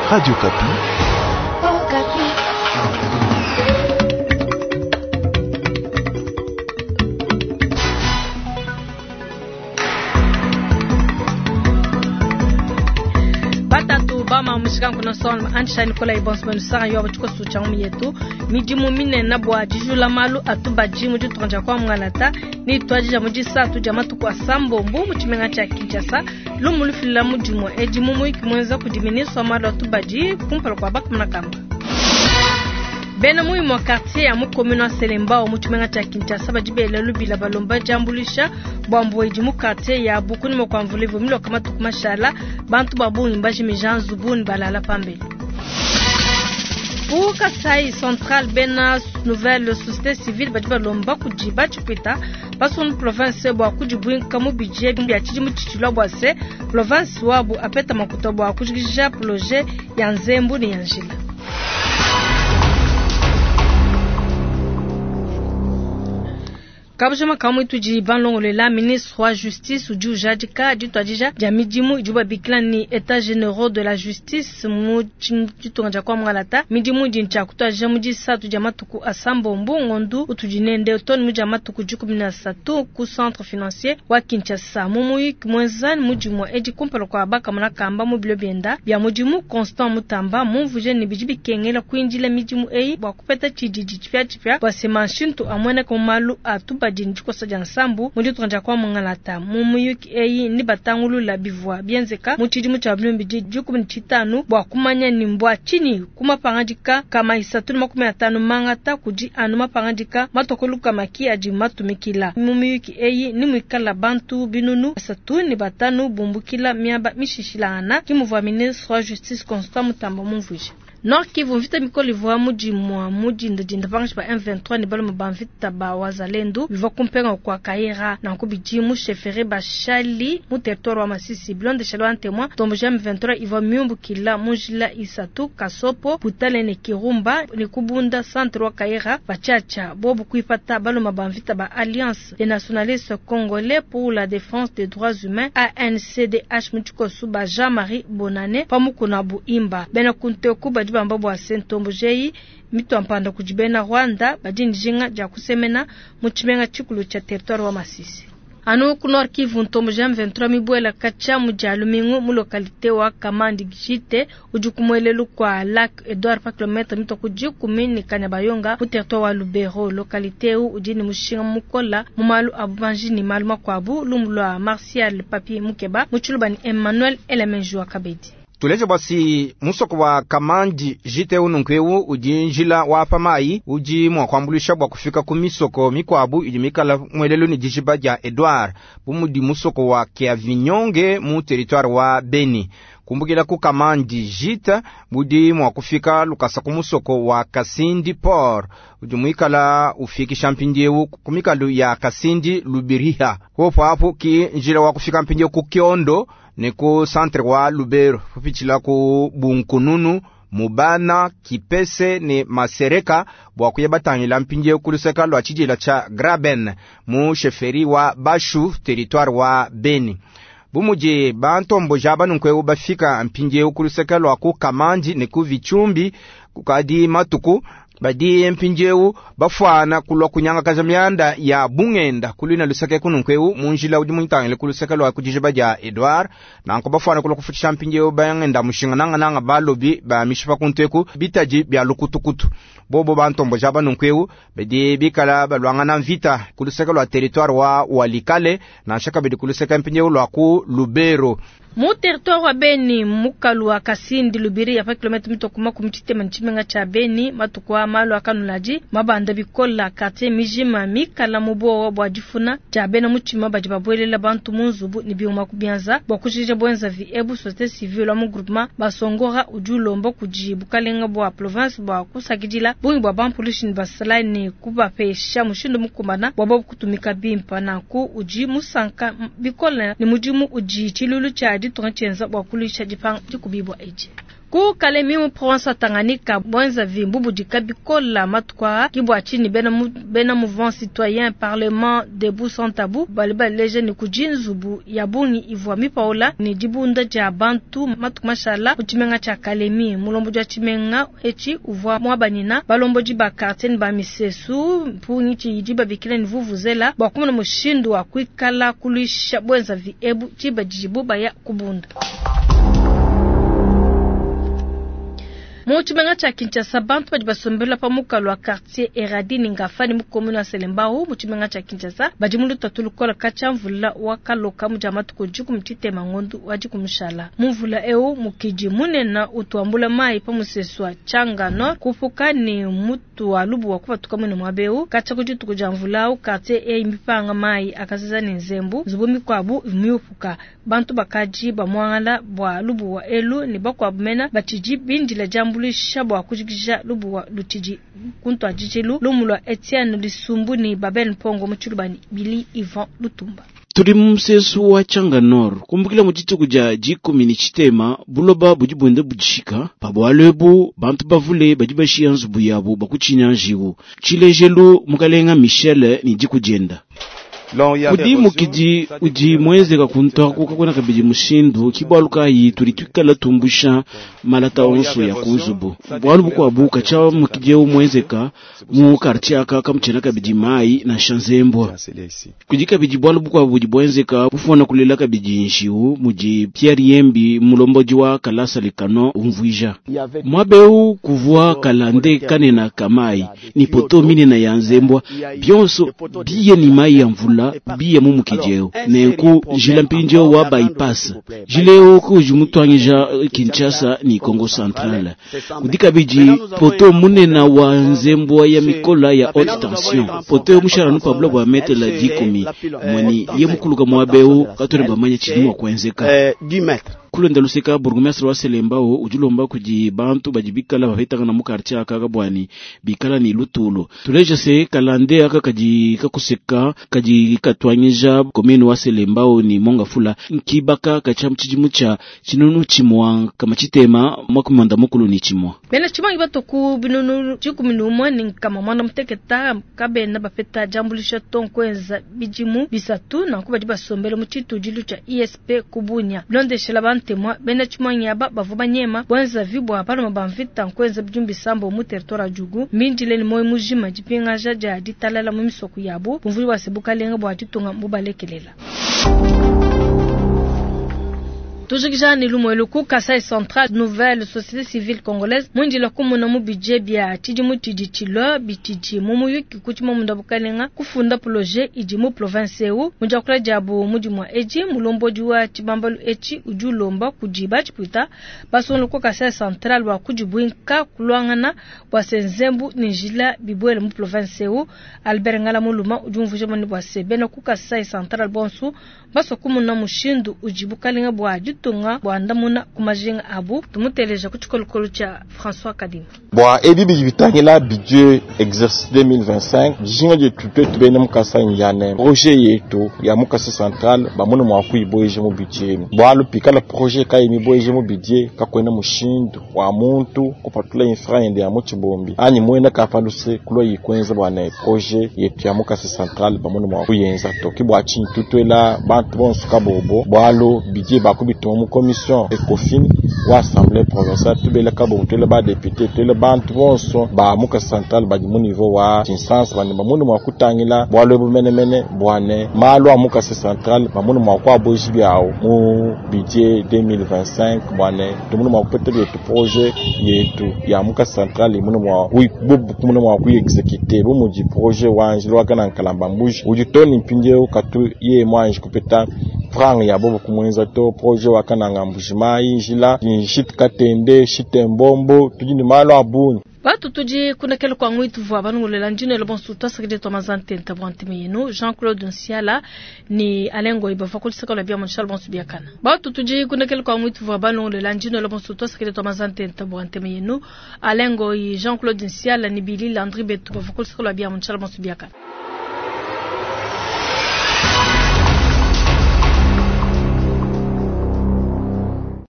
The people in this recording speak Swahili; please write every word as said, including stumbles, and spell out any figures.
Radio Kapi. Oh, Kapi. Bama mshika kuna son ancha Nicola Ibonsman sara yo batuko sucha mu yetu miji mumine na bwa jijula malu atuba jimu tutonja kwa mngalata ni twaje mu jisa tu jamatu kwa sambo mbu muchimenga cha Kinshasa lumulu fila mu jimo ejimu mu ikimwenza kudiminiswa malu atuba ji kumpala kwa bak mnakamba bena mui mo quartier ya mu commune Selemba mu chimenga cha Kinshasa bajibele lubila balomba jambulisha bwambo ejimu quartier ya bukuni mo kwa mvulivu milo kama tukumashala bantu babu imbaji mijan zubuni balala pambele pour Kasai central bena nouvelle société civile badiba lomba kujiba chupita pason province bwa kujibu kamu budget bya chijimu chichula bwase province wabu apeta makuto bwa kujigija projet ya nzembu ni yanjila Kabujama kamu ituji banlongo lela ministre wa justice uju jadika dito ajija jamidimu ijuba biklani état généraux de la justice mu chitunga kwa mgalata midimu jincha kutaja muji satu jamatuku asambo mbongondu utujinende ton mu jamatuku jukumina satu ku centre financier wa Kinshasa mumu kimwenzani mujimu eji kumpalo kwa baka munakamba mu bilobenda bya mujimu constant mutamba mumvuje ni bijibi kengela kuinjila midimu ei bwa kupeta chijiji chipya chipya bwa semanshintu amwene komalu atuba jinjiko sajan sambu muri tuanja kwa mngalata mumuyuki eyi ni batangulu la bivwa bienzeka muchiji muchablumbi juku chitanu bwa kumanya ni mbwa chini kuma pangajika kama isatu makumi atano mangata kuji anu mapangajika matokoluka maki aji matumikila mumuyuki eyi ni mwikala bantu binunu asatu ni batanu bumbukila miaba mishishilana kimuvwa ministre wa justice constant mutamba mumvuje Nord Kivu vita mikoli vwa muji mwa muji ndajinda pangashi pa M vingt-trois ni balo mbanvita ba wazalendo viva kumpenga kwa Kaira na kubiji mu chefere ba Shali mu territoire wa Masisi blonde Shalo antemwa tombo M vingt-trois iva miumbu kila mujila Isatu Kasopo Putale ne Kirumba ni kubunda centre wa Kaira bachacha bobu kuipata balo mbanvita ba Alliance des nationalistes congolais pour la défense des droits humains A N C D H mutuko suba Jean-Marie Bonane pamukuna bu imba bena kunte kuba bambo wa sentombo jeyi mito ampanda kujibena Rwanda badini jinga ja kusemena muchimenga chikulu cha territoire wa Masisi anu kunor Kivu ntombo M vingt-trois mibwela kacha mujalumingu mu localité wa Kamandi Gite ujukumwelelu kwa lac Edouard pa kilometre mito kujikumini Kanyabayonga mu territoire wa Lubero localité u ujini mushinga mukola mumalu abubanjini maluma kwabu lumulwa Martial Papier Mukeba muchulubani Emmanuel Elemenjua Kabedi Tuleje basi musoko wa Kamandi jite ununkweu ujinjila wa pamai uji mwakwambulisha bwa kufika kumisoko mikwabu ijimikala mwelelu ni jijiba ja Edouard bumudi musoko wa Kiavinyonge mu territoire wa Beni kumbukila ku Kamandi jita budi mwakufika lukasa kumusoko wa Kasindi Port ujumikala ufiki champindiewu kumikalu ya Kasindi Lubiriha hopo hapo ki njila wa kufika mpindiewu ku Kiondo ni ku centre wa Lubero fupichila ku Bunkununu Mubana Kipese ni Masereka bwa kuyebatangila mpinje kuluseka lwa chijila cha Graben mu sheferi wa Bashu territoire wa Beni bumuje bantombo jaba nunkwe bafika mpinje kuluseka lwa ku Kamandi ni ku Vichumbi kukadi matuku badi mpinjeu bafwana kulwa kunyanga kazamyanda ya Bungenda kulina lusake kununkweu munjila udi muntangile kulusaka lwa kujijiba ja Edouard nanko bafwana kulwa kufutisha mpinjeu bayangenda mushinga nanga nanga balobi ba mishipa kunteku bitaji bya lukutukutu bobo bantombo jaba nunkweu badi bikala balwanga na vita kulusaka lwa territoire wa Walikale na shaka bidi kulusaka mpinjeu lwa ku Lubero mu territoire wa Beni mukalu wa Kasindi Lubiri ya pa kilometre mitokuma kumchitema nchimenga cha Beni matukwa malu akanulaji mabanda bikola quartier mijima mikala mubo wa bwajifuna cha Beni muchima bajibabwelela bantu munzubu nibiuma kubianza bwakujije bwenza vi ebu société civile mu groupement basongora ujulombo kujibu kalenga bwa province bwa kusagijila bungi bwa bampulishin basalani kuba pesha mushindo mukumana bwabo kutumika bimpa na ku uji musanka bikola ni mujimu uji chilulu cha ditonga chenza bwa kulisha jipang jikubibwa eje ku Kalemi mu province Tanganyika bwenza vimbubu dikabikola matukwa kibwa chini bena mu, bena mouvement citoyen parlement debout sans tabou baliba leje ni kujinzubu yabuni ivwami paola ni dibunda ja bantu matukumashala uchimenga cha Kalemi mulombo ja chimenga echi uvwa mwabanina balombo jiba quartier ba misesu punyi chi jiba bikile ni vuvuzela bakumuna mushindu wa kwikala kulisha bwenza viebu chiba jibuba ya kubunda. Muchimenga cha Kinshasa bantu bajibasombela pamukalo wa quartier Eradini ngafani mu commune ya Selembao muchimenga cha Kinshasa bajimulu tatulukola kachamvula wakaloka mujamatu kujuku mtite mangondu waji kumshala muvula eo mukiji munena utwambula mai pamuseswa changa no kufuka ni mutu walubu wakuba tukamune mwabeu kacha kujutu kujamvula quartier e mipanga mai akaziza ni nzembu zubumi kwabu miufuka bantu bakaji bamwangala bwa lubu wa elu ni bakwa bumena batiji bindila jambu lishabwa wakujikisha lubu wa lutiji kuntu ajijilu lumulwa Etienne Lisumbu ni Babel Mpongo mchulubani Bili Ivan Lutumba. Turi msesu wa changa nor kumbukila mutito kuja jikumi ni chitema buloba bujibwende bujishika pabwalebu bantu bavule bajibashia nzubu yabo bakuchinya njiwu chilejelu mukalenga Michel ni jikujenda kudi mukiji uji mweze kakunta kukakwena kabiji mushindu kibaluka yi turitwikala tumbusha malata onso ya kuzubu bwalubu kwa buka cha mukije umwezeka mu quartier aka kamchena kabiji mai na shanzembwa kujika biji bwalubu kwa buji bwenzeka bufona kulela kabiji nshiu muji Pierre Yembi mulomboji wa kalasa likano umvuija mwabeu kuvua kalande kanena kamai ni poto mine na yanzembwa byonso biye ni mai ya mvula biya mu mukijeo nenku jila mpinjo wa bypass jileo ku jumutwanyija Kinshasa ni Congo Central kudika biji poto munena wa nzembo ya mikola ya haute tension poto mushara no Pablo wa mete la dikomi mwani yemukuluka mwabeu katore bamanya chini wa kwenzeka kulenda lusika burgomestre wa Selembao ujulomba kuji bantu bajibikala bafitanga na mukartia akaga bwani bikala ni lutulo tuleje se kalande aka kaji kakuseka kaji katwanyija komini wa Selembao ni monga fula nkibaka kachamchijimu cha chinunu chimwa kama chitema mwakumanda mukulu ni chimwa bena chimwa ibatoku binunu chikuminumwa ni kama mwana mteketa kabena bafeta jambulisha tonkwenza bijimu bisatu na kuba dibasombele muchitu jilu cha E S P kubunya blonde shelaba temwa bena chimanya ba bavuba nyema bwanza vibwa pano mabamvita nkwenza bijumbi sambo mu territoire jugu mindile ni moyo mujima jipinga jaja ditalala mu misoku yabo mvuli wasebuka lenga bwa titunga mbubalekelela. Tujikija ni lumwelu ku Kasai Central nouvelle société civile congolaise mwindi la kumuna mu budget bya tijimu tijichilo bitiji mumu yuki kuchima munda bukalenga kufunda projet ijimu province eu mujakula jabu mujimwa eji mulomboji wa tibambalu echi ujulomba kujiba chiputa basonu ku Kasai Central wa kujibwinka kulwangana wa senzembu ninjila bibwele mu province eu Albert Ngala muluma ujumvuje mani bwa sebena ku Kasai Central bonsu baso kumuna mushindu ujibukalenga bwa tunga bwanda muna kumajinga abu tumuteleja kuchikolokolo cha François Kadima bwa edi bijitangela budget exercice deux mille vingt-cinq jinga je tuto tubene mukasa njane projet yetu ya mukasa central bamuna mwakuiboje mu budget bwa lupikala projet kai mi boje mu budget kakwena mushindu wa muntu kupatula infraende ya muchibombi ani mwenda kafaluse kulo yikwenza bwana projet yetu ya mukasa central bamuna mwakuyenza to kibwa chin tutwela bantu bonsu kabobo bwalo budget bakubito mu commission Ecofin wa assemblée provinciale tubela kabo tele ba député tele bantu bonso ba muka central ba mu niveau wa Kinshasa ba mundu mwa kutangila bwalo bumene mene bwane malo amuka central ba mundu mwa kwa boji byao mu budget deux mille vingt-cinq bwane tumundu mwa kupetele tu projet yetu ya muka central mundu mwa kuibubu mundu mwa ku exécuter bu muji projet wanje lwa kana kalamba mbuji ujitoni mpinjeo katu ye mwanje kupeta franga ya bobo kumwenza to projet wakana ngambujimai njila njit katende shitembombo tujini malo abuni Batu tuji kuna kele kwa ngwitu vwa banungulela njine lobon suta sakide tomazante ntabwantime yenu Jean-Claude Nsiala ni alengo iba fakuli sakala bia monshal bon subiakana. Batu tuji kuna kele kwa ngwitu vwa banungulela njine lobon suta sakide tomazante ntabwantime yenu alengo Jean-Claude Nsiala ni Billy Landry betu fakuli sakala bia monshal bon subiakana.